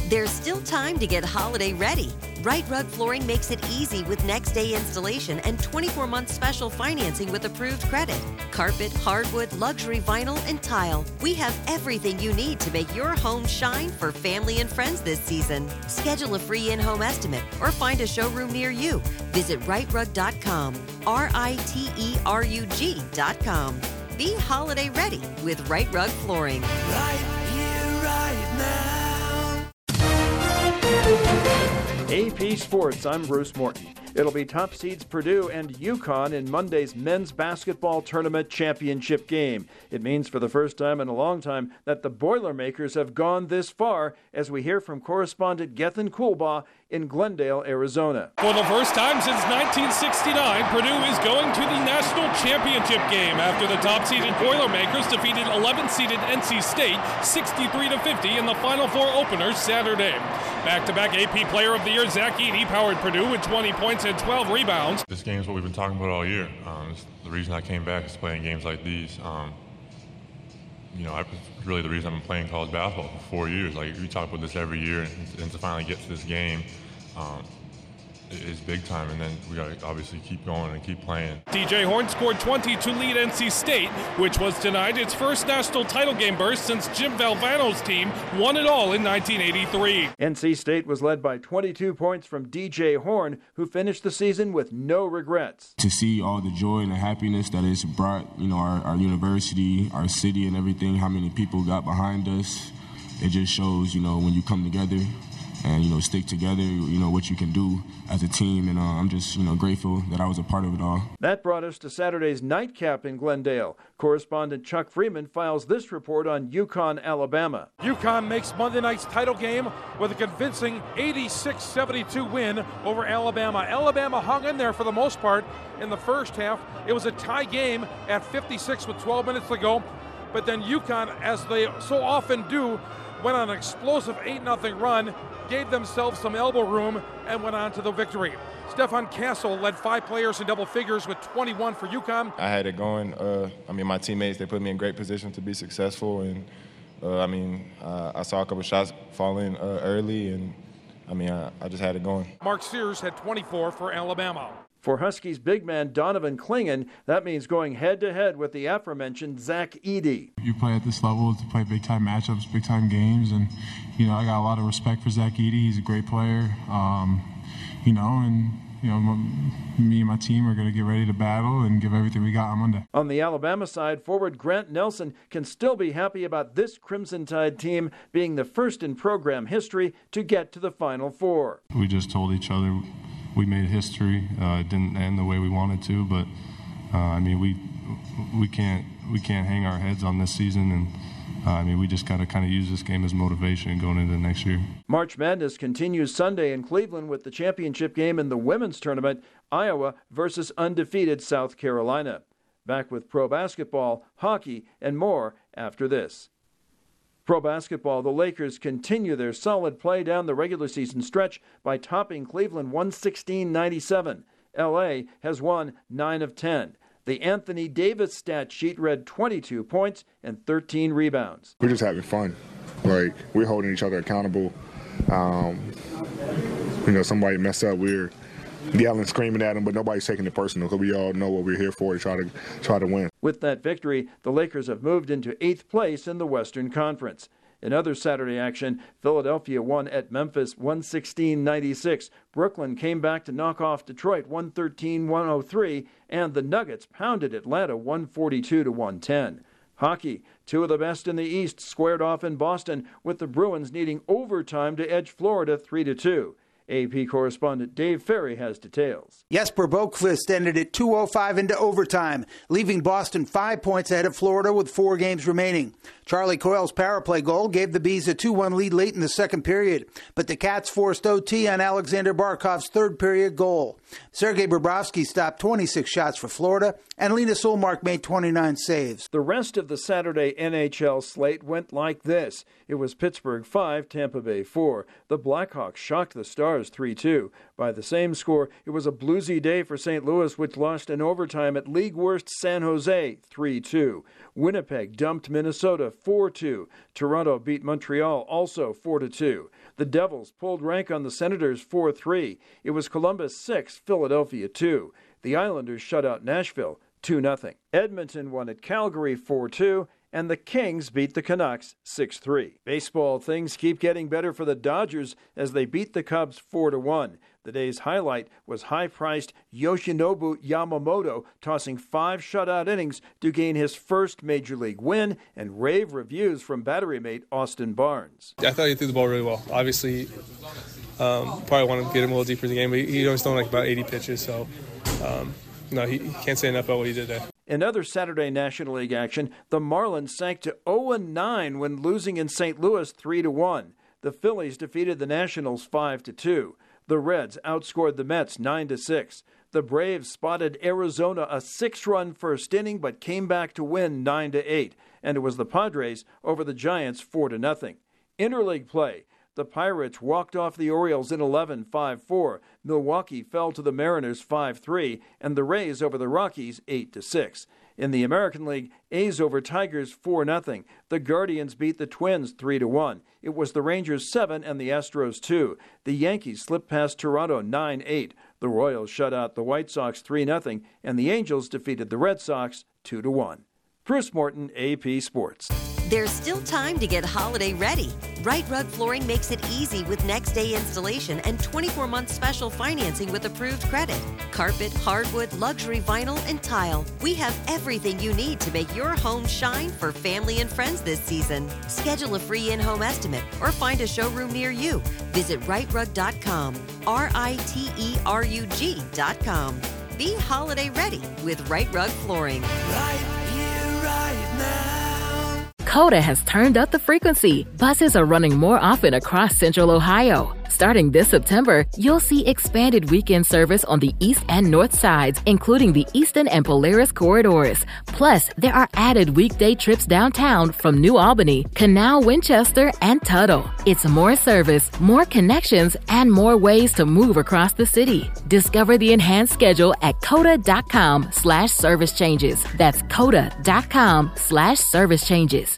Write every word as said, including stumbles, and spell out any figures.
There's still time to get holiday ready. Right Rug Flooring makes it easy with next day installation and twenty-four month special financing with approved credit. Carpet, hardwood, luxury vinyl, and tile. We have everything you need to make your home shine for family and friends this season. Schedule a free in-home estimate or find a showroom near you. Visit right rug dot com. R I T E R U G dot com. Be holiday ready with Right Rug Flooring. Right here, right now. A P Sports, I'm Bruce Morton. It'll be top seeds Purdue and UConn in Monday's men's basketball tournament championship game. It means for the first time in a long time that the Boilermakers have gone this far, as we hear from correspondent Gethin Coolbaugh in Glendale, Arizona. For the first time since nineteen sixty-nine, Purdue is going to the national championship game after the top-seeded Boilermakers defeated eleventh-seeded N C State sixty-three to fifty in the Final Four opener Saturday. Back-to-back A P Player of the Year Zach Edey powered Purdue with twenty points and twelve rebounds. This game is what we've been talking about all year. Um, the reason I came back is playing games like these. Um, you know, I, really the reason I've been playing college basketball for four years. Like, we talk about this every year, and, and to finally get to this game um, is big time. And then we got to obviously keep going and keep playing. D J Horne scored twenty to lead N C State, which was denied its first national title game burst since Jim Valvano's team won it all in nineteen eighty-three. N C State was led by twenty-two points from D J Horne, who finished the season with no regrets. To see all the joy and the happiness that it's brought, you know, our, our university, our city and everything, how many people got behind us, it just shows, you know, when you come together and, you know, stick together, you know, what you can do as a team. And uh, I'm just, you know, grateful that I was a part of it all. That brought us to Saturday's nightcap in Glendale. Correspondent Chuck Freeman files this report on UConn, Alabama. UConn makes Monday night's title game with a convincing eighty-six seventy-two win over Alabama. Alabama hung in there for the most part in the first half. It was a tie game at fifty-six with twelve minutes to go. But then UConn, as they so often do, went on an explosive eight nothing run, gave themselves some elbow room, and went on to the victory. Stefan Castle led five players in double figures with twenty-one for UConn. I had it going. Uh, I mean, my teammates, they put me in great position to be successful. And, uh, I mean, uh, I saw a couple shots fall in uh, early, and, I mean, I, I just had it going. Mark Sears had twenty-four for Alabama. For Huskies big man Donovan Clingan, that means going head-to-head with the aforementioned Zach Edey. You play at this level to play big-time matchups, big-time games, and, you know, I got a lot of respect for Zach Edey. He's a great player, um, you know, and, you know, me and my team are going to get ready to battle and give everything we got on Monday. On the Alabama side, forward Grant Nelson can still be happy about this Crimson Tide team being the first in program history to get to the Final Four. We just told each other we made history. Uh, it didn't end the way we wanted to, but uh, I mean, we we can't we can't hang our heads on this season, and uh, I mean, we just got to kind of use this game as motivation going into the next year. March Madness continues Sunday in Cleveland with the championship game in the women's tournament, Iowa versus undefeated South Carolina. Back with pro basketball, hockey, and more after this. Pro basketball, the Lakers continue their solid play down the regular season stretch by topping Cleveland one sixteen ninety-seven. L A has won nine of ten. The Anthony Davis stat sheet read twenty-two points and thirteen rebounds. We're just having fun. Like, we're holding each other accountable. Um, you know, somebody messed up, we're yelling, screaming at them, but nobody's taking it personal because we all know what we're here for, to try to try to win. With that victory, the Lakers have moved into eighth place in the Western Conference. In other Saturday action, Philadelphia won at Memphis one sixteen ninety-six. Brooklyn came back to knock off Detroit one thirteen one oh three, and the Nuggets pounded Atlanta one forty-two to one ten. Hockey, two of the best in the East squared off in Boston, with the Bruins needing overtime to edge Florida three to two. A P correspondent Dave Ferry has details. Jesper Boqvist ended it two oh five into overtime, leaving Boston five points ahead of Florida with four games remaining. Charlie Coyle's power play goal gave the Bees a two one lead late in the second period, but the Cats forced O T on Alexander Barkov's third period goal. Sergei Bobrovsky stopped twenty-six shots for Florida, and Lena Solmark made twenty-nine saves. The rest of the Saturday N H L slate went like this. It was Pittsburgh five, Tampa Bay four. The Blackhawks shocked the Stars Stars three two. By the same score, it was a bluesy day for Saint Louis, which lost in overtime at league-worst San Jose three two. Winnipeg dumped Minnesota four two. Toronto beat Montreal also four to two. The Devils pulled rank on the Senators four three. It was Columbus six, Philadelphia two. The Islanders shut out Nashville two nothing. Edmonton won at Calgary four two. And the Kings beat the Canucks six three. Baseball, things keep getting better for the Dodgers as they beat the Cubs four to one. The day's highlight was high-priced Yoshinobu Yamamoto tossing five shutout innings to gain his first Major League win, and rave reviews from battery mate Austin Barnes. I thought he threw the ball really well. Obviously, um, probably want to get him a little deeper in the game, but he always thrown like about eighty pitches, so um, no, he, he can't say enough about what he did there. In other Saturday National League action, the Marlins sank to oh and nine when losing in Saint Louis three to one. The Phillies defeated the Nationals five to two. The Reds outscored the Mets nine to six. The Braves spotted Arizona a six-run first inning but came back to win nine to eight. And it was the Padres over the Giants four to nothing. Interleague play. The Pirates walked off the Orioles in eleven five four. Milwaukee fell to the Mariners five three, and the Rays over the Rockies eight to six. In the American League, A's over Tigers four nothing. The Guardians beat the Twins three to one. It was the Rangers seven and the Astros two. The Yankees slipped past Toronto nine eight. The Royals shut out the White Sox three nothing, and the Angels defeated the Red Sox two to one. Bruce Morton, A P Sports. There's still time to get holiday ready. Right Rug Flooring makes it easy with next day installation and twenty-four month special financing with approved credit. Carpet, hardwood, luxury vinyl, and tile. We have everything you need to make your home shine for family and friends this season. Schedule a free in-home estimate or find a showroom near you. Visit right rug dot com, R I T E R U G dot com. Be holiday ready with Right Rug Flooring. Right here, right now. Coda has turned up the frequency. Buses are running more often across Central Ohio. Starting this September, you'll see expanded weekend service on the east and north sides, including the Eastern and Polaris corridors. Plus, there are added weekday trips downtown from New Albany, Canal, Winchester, and Tuttle. It's more service, more connections, and more ways to move across the city. Discover the enhanced schedule at coda.com slash service changes. That's coda.com slash service changes.